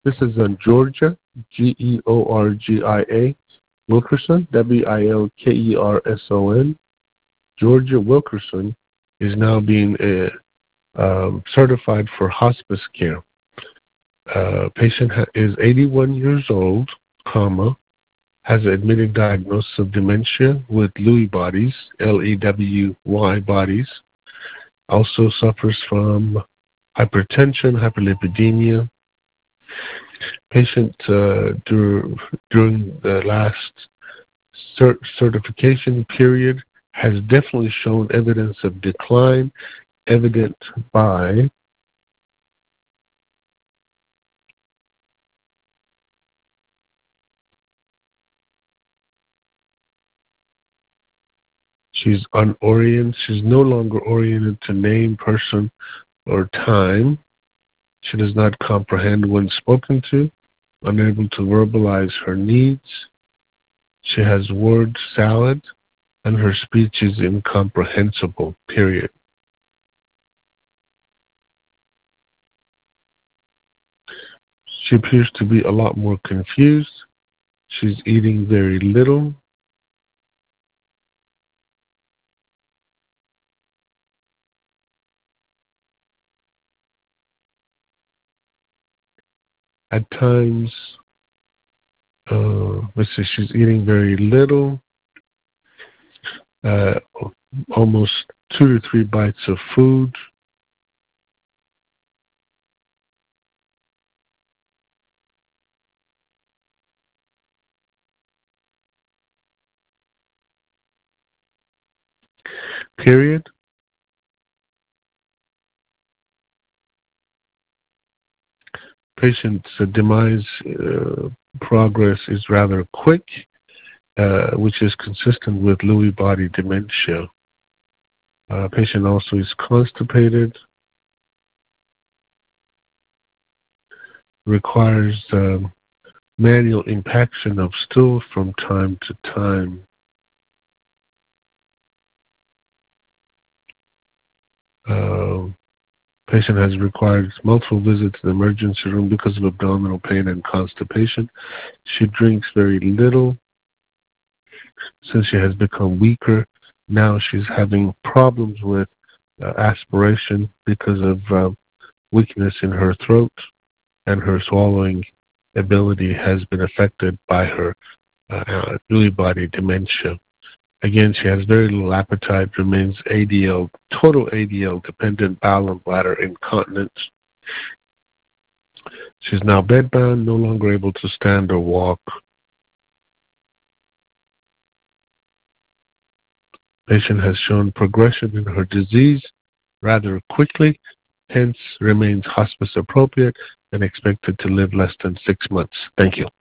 This is in Georgia, Georgia, Wilkerson, Wilkerson. Georgia Wilkerson is now being certified for hospice care. Patient is 81 years old, has an admitted diagnosis of dementia with Lewy bodies, Lewy bodies. Also suffers from hypertension, hyperlipidemia. Patient during the last certification period has definitely shown evidence of decline, evident by she's unoriented. She's no longer oriented to name, person, or time. She does not comprehend when spoken to, unable to verbalize her needs. She has word salad, and her speech is incomprehensible, period. She appears to be a lot more confused. She's eating very little. At times, she's eating very little, almost 2 to 3 bites of food. Period. Patient's demise progress is rather quick, which is consistent with Lewy body dementia. Patient also is constipated, requires manual impaction of stool from time to time. Patient has required multiple visits to the emergency room because of abdominal pain and constipation. She drinks very little. Since she has become weaker, now she's having problems with aspiration because of weakness in her throat, and her swallowing ability has been affected by her Lewy body dementia. Again, she has very little appetite, remains ADL, total ADL dependent, bowel and bladder incontinence. She's now bedbound, no longer able to stand or walk. Patient has shown progression in her disease rather quickly, hence remains hospice appropriate and expected to live less than 6 months. Thank you.